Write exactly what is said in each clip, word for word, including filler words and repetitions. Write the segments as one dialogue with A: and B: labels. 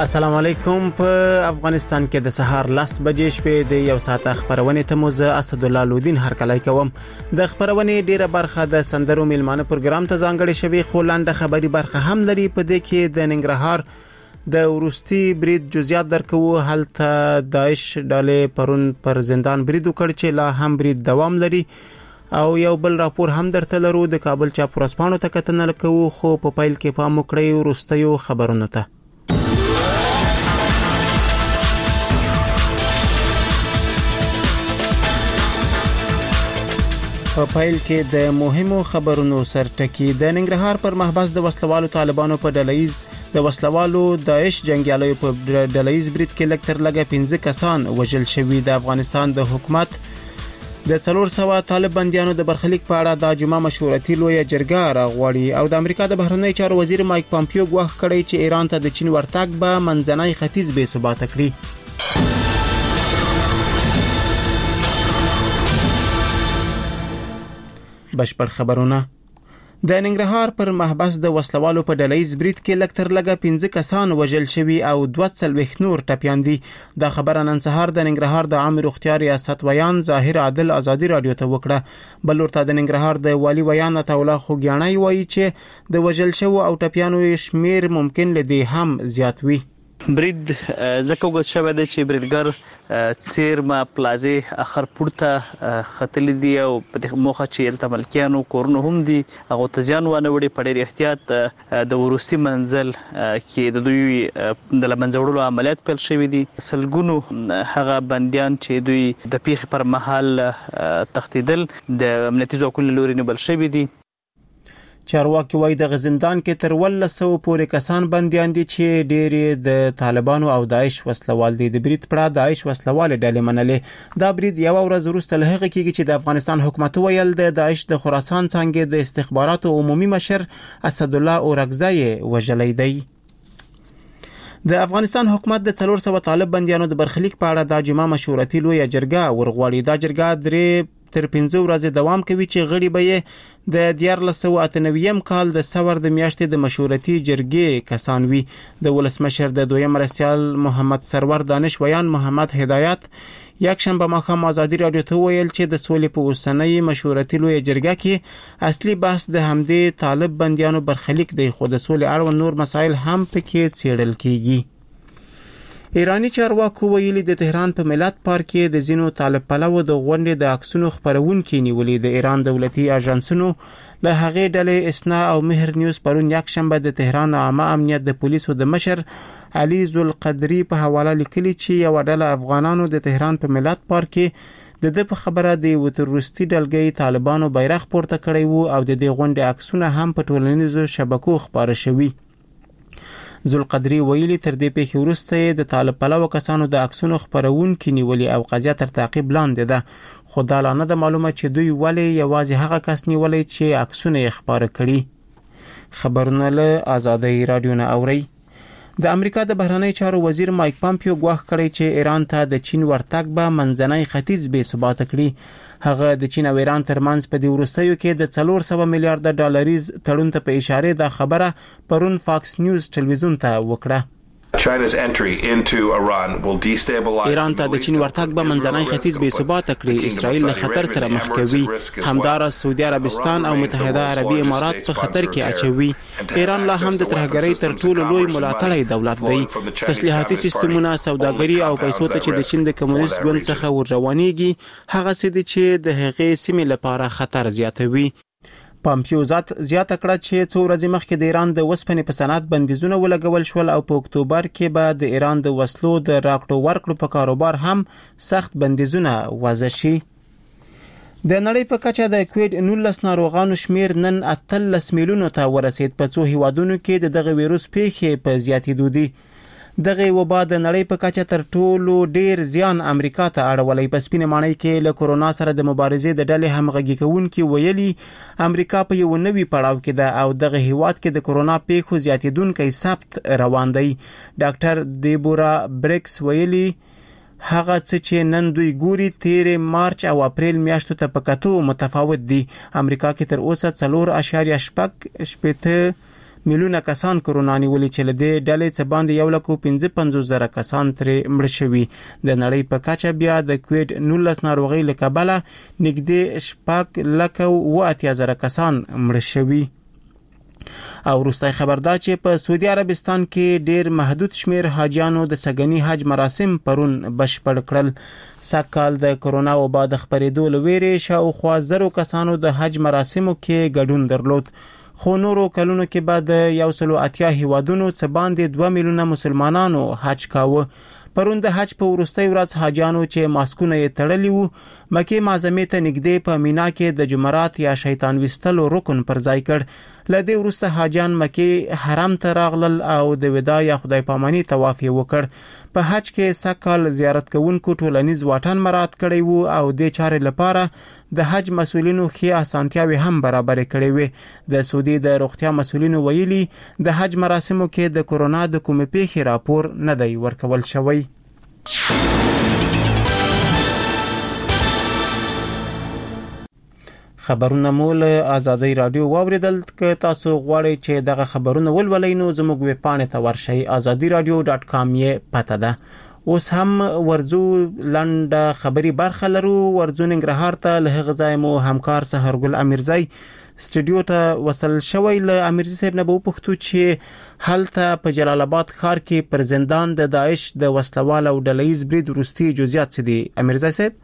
A: السلام علیکم. په افغانستان کې د سهار لس بجې شپې د یو ساعت خبرونه ته موزه اسد الله لودین هر کله کوم. د خبرونه ډیره برخه د سندرو میلمانه پروګرام ته ځانګړې شوی، خو لاندې خبري برخه هم لري. په دې کې د ننګرهار د ورستي برید جزئیات درکو. هلته داعش ډلې پرون پر زندان برید وکړ چې لا هم برید دوام لري، او یو بل راپور هم درته لرو. د کابل چاپورسپانو ته کتنه کوو، خو په پیل کې پام وکړئ ورستیو خبرونو ته. په پیل کې د مهمو خبرونو سرټکی. د ننګرهار پر محبس د وسلوالو طالبانو په ډلهیز د وسلوالو داعش جنگیالیو په ډلهیز برید کې لکتر لګه پنځه کسان وژل شوي. د افغانستان د حکومت د څلور سوه طالب بنديانو د برخلیک په اړه د جمعه مشورتي لویه جرګه راغواړي، او د امریکا د بهرنی چارو وزیر مایک پامپیو غواخ کړی چې ایران ته د چین ورتګ به منځنی ختیځ بې ثبات کړي. بشپړ خبرونه. د ننګرهار پر محبس د وسلوالو په ډلهیز برید کې لکتر لګه پنځه کسان وژل شوي او دوه څلوېښت نور ټپیان دي. دا خبره نن سهار د ننګرهار د عام روغتیا ریاست ویان ظاهر عادل ازادي رادیو ته وکړه. بل ورته د ننګرهار د والی ویان عطا الله خوګیاڼی وایي چې د وژل شوو او ټپیانو شمیر ممکن لدی هم زیات وي.
B: برید زکه وګت شوه د چې بریدګر سیرما پلازې اخر پورته خطل دي او په موخه چې الته ملکیانو کورونه هم دي هغه ته ځان ونه وړي. په ډېر احتیاط د ورستي منزل کې د دوی د لمنځوړلو عملیات پیل شوي دي. سلګونو هغه بنديان چې دوی د پیښې پر مهال تښتیدل د امنیتي ځواکونو لوري نیول شوي دي.
A: چارواکي وایي د غزندان کې تر ولس سوه پورې کسان بنديان دي چې ډېری د طالبانو او داعش وسلوال دي. د برید پړه داعش وسلوال ډلې منلې. دا برید یو ورځ وروسته له هغه کېږي چې د افغانستان حکومت ویل د داعش د خراسان څانګې د استخباراتو عمومي مشر اسد الله اورکزی وژلی دی. د افغانستان حکومت د څلور سوه طالب بنديانو د برخلیک په اړه د جمعه مشورتي لویه جرګه ورغواړي. دا جرګه درې تر پنځه ورځې دوام کوي چې غړي به یې د دیارلس سوه اته نوي کال د سور د میاشتې د مشورتي جرګې کسان وي. د ولسمشر د دویم مرستیال محمد سرور دانش ویان محمد هدایت یک شنبه ماښام ازادي رادیو ته ویل چې د سولې په اوسنۍ مشورتي لویه جرګه کې اصلي بحث د همدې طالب بنديانو برخلیک دی، خو د سولې اړوند نور مسایل هم پکې څیړل کیږي. ایرانی چارواکو ویلي د تهران په ملت پارک کې د زینو طالب پلوو د غونډې د عکسونو خپرونکي نیولې. د ایران دولتي اژانسونو له هغې ډلې اسنا او مهر نیوز پرون یک شنبه د تهران عامه امنیت د پولیسو د مشر علي ذوالقدري په حواله لیکلي چې یو ډله افغانانو د تهران په ملت پارک کې د د په خبره د یو تروریستي ډلګۍ طالبانو بیرغ پورته کړی وو، او د دې غونډې عکسونه هم په ټولنیزو شبکو خپاره شوي. ذوالقدري ویلي تر دې پیښې وروسته د طالب پلوو کسانو د عکسونو خپرونکي نیولي او قضیه تر تعقیب لاندې ده، خو دا لا نه ده معلومه چې دوی ولې یوازې هغه کس نیولی چې عکسونه یې خپاره کړي. خبرونه له ازادۍ رادیو نه اورئ. د امریکا د بهرنی چارو وزیر مایک پامپیو غواخ کړی چې ایران ته د چین ورتګ به منځنی ختیځ بې ثبات کړي. هغه د چین او ایران ترمنځ په دې وروستیو کې د څلور سوه میلیارډ ډالریز تړون ته په اشاره دا خبره پرون فاکس نیوز ټلویزیون ته وکړه.
C: China's entry into Iran will destabilize.
A: ایران ته د چین ورتګ به منځنی ختیځ بې ثبات کړي. اسرائیل له خطر سره مخ کوي، همدارس سعودي عربستان او متحده عربي امارات په خطر کې اچوي. ایران لا هم د ترهګرۍ تر ټولو لوی ملاتړی دولت دی. تسلیحاتي سیستمونه، سوداګري او پیسو ته چې د چین د کمونیست ګوند څخه ور روانېږي هغه څه دي چې د هغې سیمې لپاره خطر زیاتوي. پامپیو ذات زیاته کړه چې څو ورځې مخکې د ایران د وسپنې په صنعت بندیزونه ولګول شول، او په اکتوبر کې به د ایران د وسلو د راکړو ورکړو په کاروبار هم سخت بندیزونه وضع شي. د نړۍ په کچه د کووډ نولس ناروغانو شمیر نن اتلس میلیونو ته ورسید. په څو هیوادونو کې د دغه ویروس پیښې په زیاتېدو دي. دغه وبا د نړۍ په کچه تر ټولو ډیر زیان امریکا ته اړولی. په سپینه ماڼۍ کې له کورونا سره د مبارزې د ډلې همغږي کوونکي ویلي امریکا په یو نوي پړاو کې ده او دغه هیواد کې د کورونا پیښو زیاتیدونکي ثبت روان دی. ډاکټر دیبورا بریکس ویلي هغه څه چې نن دوی ګوري تیر مارچ او اپریل میاشتو ته په کتو متفاوت دي. امریکا کې تر اوسه څلور اعشاریه شپږ شپېته میلیونه کسان کرونا نیولې چې له دې ډلې څخه باندې یو لک پنځه پنځوس زره کسان ترې مړ شوي. د نړۍ په کچه بیا د کووډ نولس ناروغۍ له کبله نږدې شپږ لک او اتیا زره کسان مړ شوي. او وروستی خبر دا چې په سعودي عربستان کې ډیر محدود شمیر حاجیانو د سګنی حج مراسم پرون بشپړ کړل. سږکال د کرونا وبا د خپرېدو له ویرې شاوخوا زرو کسانو د حج مراسمو کې ګډون درلود. خو نورو کلونو کې بعد یو سل او اتیا هیوادونو څخه باندې دوه میلیونه مسلمانانو حج کاوه. پرون د حج په وروستۍ ورځ حاجیانو چې ماسکونه یې تړلي وو مکه معظمه ته نږدې په مینا کې د جمرات یا شیطان وستلو رکن پر ځای کړ. لدې وروسته حاجیان مکه حرم ته راغلل او د وداع یا خدای پامانی طواف یې وکړ. په حج کې سکهال زیارت کوونکو ټولنیز واټن مراعات کړی وو او د چارې لپاره د حج مسولینو خې اسانتیاوي هم برابر کړې وي. د سعودي د روغتیا مسولینو ویلي د حج مراسمو کې د کرونا د کومې پیښې راپور نه دی ورکول شوی. خبرونه مول آزادی رادیو واوریدل. که تاسو غواړئ چې دغه خبرونه ولولئ نو زموږ ویب پاڼې ته ورشئ آزادی رادیو ډاټ کام یې پته ده. اوس هم ورزو لنډه خبري برخه لرو. ورزو ننګرهار ته له هغه ځای مو همکار سحرګل امیرزی سټډیو ته وصل شوی. له امیرزی صاحب نه به وپوښتو چې هلته په جلال آباد ښار کې پر زندان د داعش د وسلوال او ډلهیز برید وروستي جزئیات څه دي. امیرزی صاحب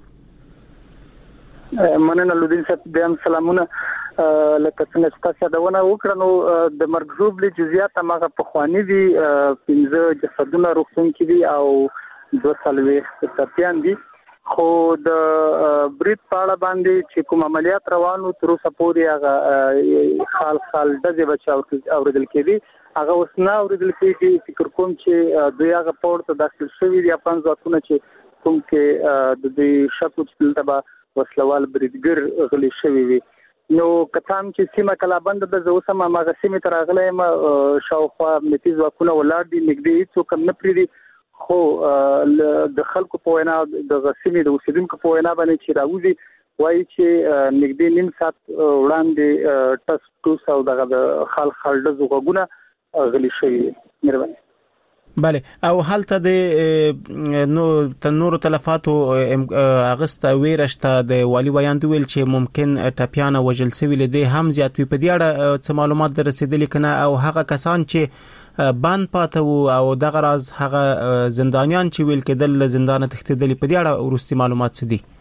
D: مننه لودین صاحب، بیا سلامونه. لکه څنګه چې تاسو داونه وکړه نو د مرګ ژوبلې جزئیات هغه په خواني دي، پنځه جسدونه روغتون کې دي او دوه څلوېښت سرتیان دي. خو د برید په اړه باندې چې کوم عملیات روانو تر اوسه پورې هغه خال خال ډزې بچ اوریدل کېدي، هغه اوس نه اوریدل کېږي. فکر کوم چې دوی هغه پورته داخل شوي دي افغان ځواکونه چې کوم کې د دې شکو چې دلته به وسلوال بریدګر غلي شوي وي. نو کتام چې سیمه کلابند د زو سم هغه سیمه تر غلې ما شاوخوا امنیتي ځواکونه ولاړ دي، نږدې هیڅوک نه پریدي. خو د خلکو په وینا د غسیمې د اوسیدونکو په وینا باندې چې راوځي وایي چې نږدې نیم ساعت وړاندې ټس ټوس او دغه د خال خالډ زوغونه غلي شوي. مهرباني.
A: بله، او حالته د نو تنور تلفاتو اغسطه ویرشته د والی ویاند ویل چې ممکن ټپیانه وجل سوي لدی هم زیات وي. په دې اړه څه معلومات دررسیدلې کنه؟ او هغه کسان چې بان پاتو او دغه راز هغه زندانیان چې ویل کېدل زندان تختیدل، په دې اړه ورستي معلومات څه دي؟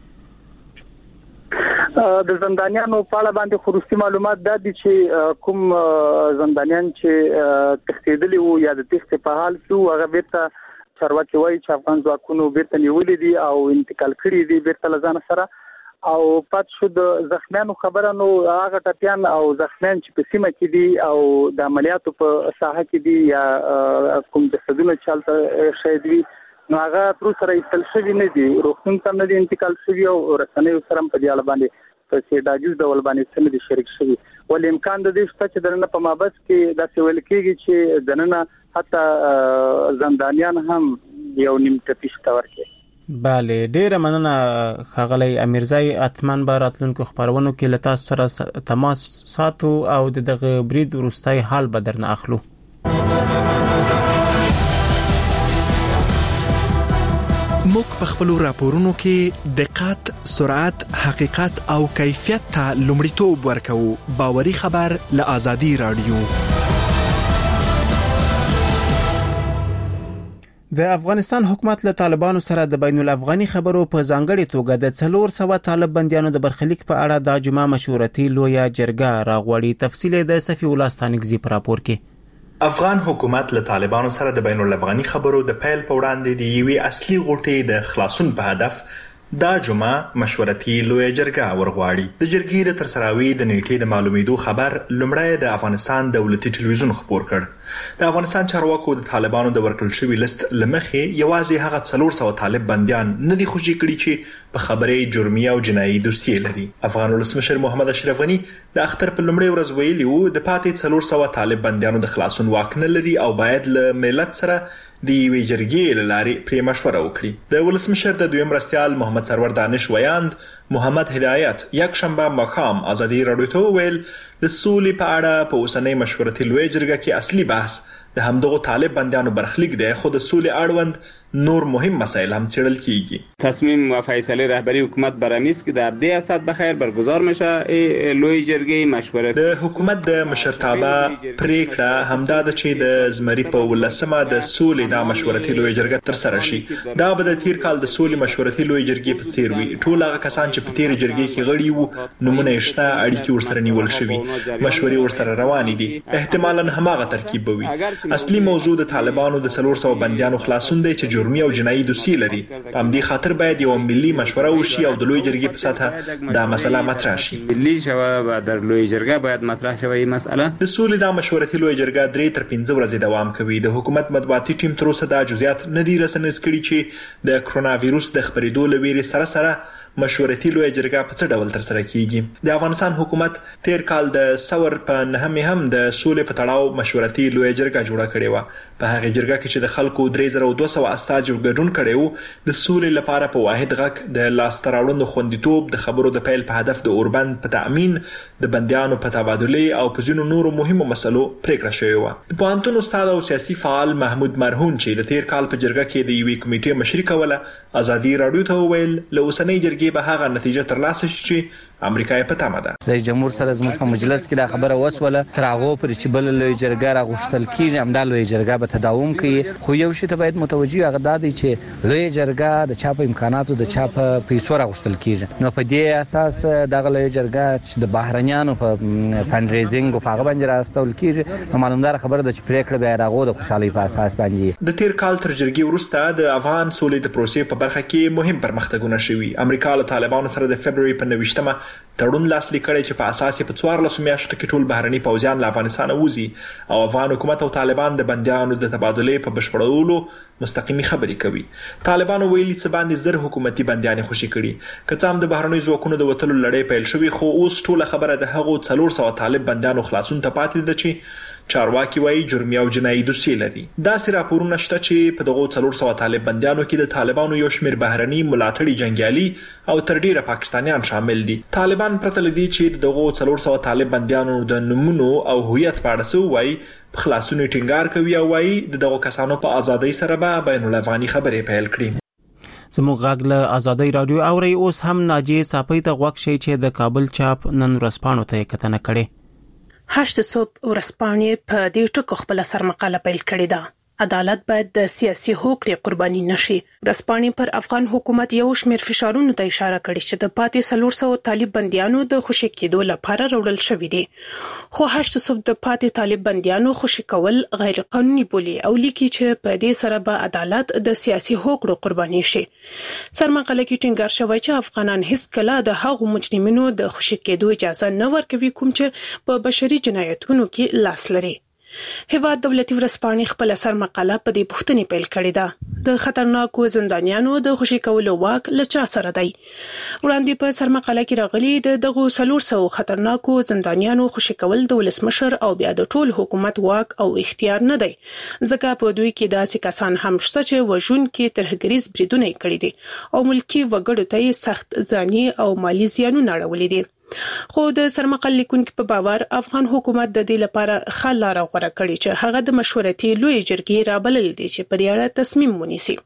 D: د زندانیانو په اړه باندې خصوصي معلومات دا دي چې کوم زندانیان چې تښتېدلي وو یا د تښتې په حال کې وو هغه بیرته چارواکي وایي چې افغان ځواکونو بیرته نیولي دي او انتقال کړي دي بیرته له ځان سره. او پات شو د زخمیانو خبره نو هغه ټپیان او زخمیان چې په سیمه کې دي او د عملیاتو په ساحه کې دي یا کوم جسدونه چالت شهید وي نو هغه تر سره ایستل شوی نه دي، روغتون ته نه دي انتقال شوی او رسنیو سره په دې اړه باندې په سیډاجوز ډول باندې څه دي شریک شوی. ولې امکان د دې شته چې درنه په مابس کې داسې ویل کېږي چې دننه حتی زندانیان هم یو نیم ټپي شته ورکړي.
A: بله، ډیره مننه ښاغلی امیرزی. اتمن به راتلونکو خبرونو کې له تاسو سره تماس ساتو او دغه برید وروستی حال به درنه اخلو.
E: موږ په خپل راپورونو کې دقت، سرعت، حقیقت او کیفیت ته لومړیتوب ورکوو. باوري خبر له آزادي رادیو.
A: د افغانستان حکومت له طالبانو سره د بین الافغاني خبرو په ځانګړي توګه د څلور سوه طالب بنديانو د برخلیک په اړه د جمعه مشورتي لویه جرګه راغوړي. تفصیل د صفی الله ستانکزی په راپور کې.
F: افغان حکومت له طالبانو سره د بین الافغاني خبرو د پیل په وړاندې د یوې اصلي غوټې د خلاصون په هدف دا جمعه مشورتي لویه جرګه ورغواړي. د جرګې د ترسراوي د نیټې د معلومېدو خبر لومړی د افغانستان دولتي ټلویزیون خبر کړ. د افغانستان چارواکو د طالبانو د ورکړل شوي لست لمخې یوازې هغه څلور سوه طالب بنديان نه دي خوشي کړي چې په خبرې جرمي او جنایي دوسیې لري. افغان ولسمشر محمد اشرف غني د اختر په لومړۍ ورځ ویلي وو د پاتې څلور سوه طالب بنديانو د خلاصون واک نه لري او باید له ملت سره د یوې جرګې له لارې پرې مشوره وکړي. د ولسمشر د دویم مرستیال محمد سرور دانش ویاند محمد هدایت یک شنبه ماښام ازادي راډیو ته وویل د سولې په اړه په اوسنۍ مشورتي لویه جرګه کې اصلي بحث د همدغو طالب بندیانو برخلیک دی، خو د سولې اړوند نور مهم مسائل هم څیړل کیږي.
G: تصمیم و فیصله رهبری حکومت بر این است که در ده اسد بخیر برگزار میشه لوی جرګه مشورت.
F: د حکومت د مشرتابه پریکړه همدا ده چې د زمری په ولسمه د سولې د مشورتي لوی جرګه تر سره شي. دا به د تیر کال د سولې مشورتي لوی جرګې په څیر وي. ټول هغه کسان چې په تیر جرګې کې غړي وو نمونه یې شته، اړیکې ورسره نیول شوي، مشورې ورسره روانې دي. احتمالاً هماغه ترکیب به وي. اصلي موضوع د طالبانو د څلور سوه بندیانو خلاصون دی چې جرمي او جنایي دوسیې لري. په همدې خاطر باید یو ملي مشوره وشي او د لوی جرګې په سطح دا مسله مطرح شي.
G: ملي شوه و در لوی جرګه باید مطرح شوه این مسئله.
F: د سولې د مشورتي لوی جرګه درې تر پنځه ورځې دوام کوي. د حکومت مطبوعاتي ټیم تر اوسه دا جزئیات نه دي رسنیز کړي چې د کرونا وایروس د خپرېدو له ویرې سره سره مشورتي لوی جرګه په څه ډول تر سره کیږي. د افغانستان حکومت تیر کال د سور په نهمه هم د سولې په تړاو مشورتي لوی جرګه جوړه کړې و. په هغه جرګه کې چې د خلکو درې زره دوه سوه استازو ګډون کړي وو، د سولې لپاره په واحد غږ د لاسته راوړنو خوندیتوب، د خبرو د پیل په هدف د اوربند په تأمین، د بندیانو په تبادله او په ځینو نورو مهمو مسلو پریکړه شوې و. د پوهنتون استاد او سیاسي فعال محمود مرهون چې د تیر کال په جرګه کې د یوې کمیټې مشري کوله، ازادي راډیو ته وویل له اوسنۍ جرګې به هغه نتیجه ترلاسه شي چې امریکا یې په تمه ده.
H: رئیس جمهور سره زموږ په مجلس کې دا خبره وسوله تر هغه پورې چې بل لوی جرګه راغوښتل کیږي همدا لوی جرګه به تداوم کوي. خو یو شی ته باید متوجه هغه دا دی چې لوی جرګه د چا په امکاناتو د چا په پیسو راغوښتل کیږي. نو په دې اساس دغه لوی جرګه چې د بهرنیانو په فند ریزینګ او په هغه باندې راستول کیږي، نو معلومدار خبره ده چې پریکړه به راغو د خوشحالي په اساس باندې.
F: د تیر کال تر جرګې وروسته د افغان سولې د پروسې په برخه کې مهم پرمختګونه شوي. امریکا له طالبانو سره د فبرवरी په نويشتمه تړون لاسلیک کړی چې په اساس په څوارلسو میاشتو کې ټول بهرني پوځیان له افغانستان ووځي او افغان حکومت او طالبان د بندیانو د تبادلې په بشپړولو مستقیمي خبرې کوي. طالبانو ویلي چې باندې زر حکومتي بندیان خوشي کړي. که څه هم د بهرني ځواکونو د وټلو لړۍ پیل شوې، خو اوس ټول خبره د هغو څلور سوه طالب بندیانو خلاصون ته پاتې ده چې چارواکي وایي جرمي او جنایي دوسیې لري. داسې راپورونه شته چې په دغو څلور سوه طالب بندیانو کې د طالبانو یو شمېر بهرني ملاتړي جنګیالي او تر ډیره پاکستانیان شامل دي. طالبان پرته له دې چې دغو څلور سوه طالب بندیانو د نومونو او هویت په اړه څه وایي، په خلاصون ټینګار کوي او وایي د دغو کسانو په ازادۍ سره به بین الافغاني خبرې پیل کړي.
A: زموږ غږ له ازادي راډیو اوري. اوس هم ناجیه صافی ته غوښ شي چې د کابل چاپ نن ورځپاڼو ته کتنه کړي.
I: هشت صبح ورځپاڼې په دې ټکو خپل سرمقاله پیل کړې ده. عدالت باید د سیاسي هوکړې قرباني نشي. ورځپاڼې پر افغان حکومت یو شمېر فشارونو ته اشاره کړې چې د پاتې څلور سوه طالب بندیانو د خوشي کېدو لپاره راوړل شوي دي. خو هشت صبح د پاتې طالب بندیانو خوشي کول غیر قانوني بولي او لیکي چې په دې سره به عدالت د سیاسي هوکړو قرباني شي. سرمقاله کې ټینګار شوی چې افغانان هیڅ کله د هغو مجرمینو د خوشي کېدو اجازه نه ورکوي کوم چې په بشري جنایتونو کې لاس لري. هیواد دولتي ورځپاڼې خپل سرمقاله په دې پوښتنې پیل کړې ده: د خطرناکو زندانیانو د خوشي کولو واک له چا سره دی؟ وړاندې په سرمقاله کې راغلي د دغو څلور سوه خطرناکو زندانیانو خوشي کول د ولسمشر او بیا د ټول حکومت واک او اختیار نه دی، ځکه په دوی کې داسې کسان هم شته چې وژونکي ترهګریز بریدونه کړي دي او ملکي وګړو ته سخت ځاني او مالی زیانونه اړولي دي. خو د سرمقاله لیکونکو په باور افغان حکومت د دې لپاره ښه لاره غوره کړې چې هغه د مشورتي لوی جرګې رابلل دي چې په دې اړه تصمیم ونیسي.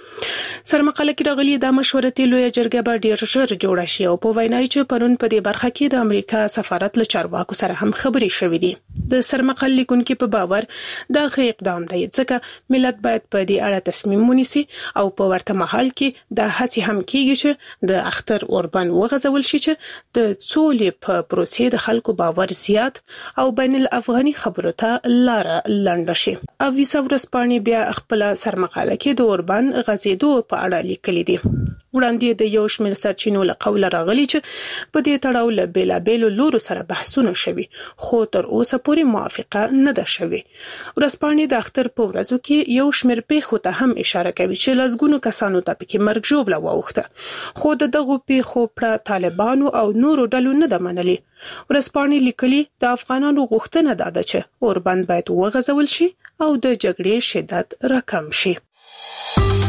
I: سرمقاله کې راغلي د مشورتي لوی جرګه به ډیر ژر جوړه شي او په وینای چې پرون په دې برخه کې د امریکا سفارت له چارواکو سره هم خبرې شوې دي. د سرمقاله لیکونکو په باور دا ښه اقدام دی ځکه ملت باید په دې اړه تصمیم ونیسي او په ورته مهال کې د هڅې هم کیږي چې د اختر اوربند وغځول شي چې د سولې په پروسې د خلکو باور زیات او بین الافغاني خبرو ته لار لنډه شي. اویسا ورځپاڼې بیا خپل سرمقاله کې د اوربند غځېدو په اړه لیکلي دي. وړاندې د یو شمېر سرچینو له قوله راغلي چې په دې تړاو له بېلابېلو لورو سره بحثونه شوي، خو تر اوسه پورې موافقه نه ده شوې. ورځپاڼې د اختر په ورځو کې یو شمېر پیښو ته هم اشاره کوي چې لسګونو کسانو ته پکې مرګ ژوبله واوښته، خو د دغو پیښو پړه طالبانو او نورو ډلو نه ده منلې. ورځپاڼې لیکلي د افغانانو غوښتنه دا ده چې اوربند باید وغځول شي او د جګړې شدت راکم شي.